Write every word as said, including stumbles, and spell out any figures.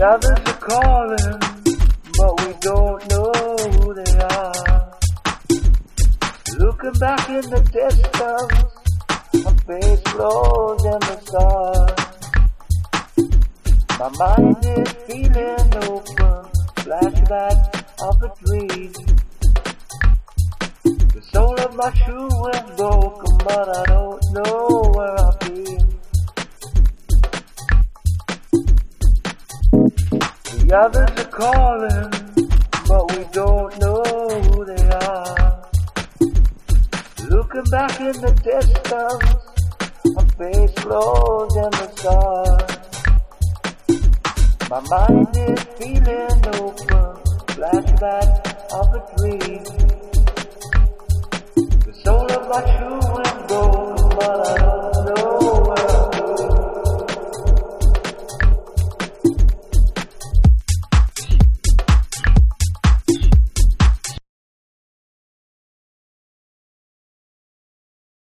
The others are calling, but we don't know who they are. Looking back in the distance, my face flows in the stars. My mind is feeling open, flashback of a dream. The soul of my shoe is broken, but I don't know where I've been. The others are calling, but we don't know who they are. Looking back in the distance, my face flows in the stars. My mind is feeling open, flashback of a dream. The soul of my shoe is broken, but I don't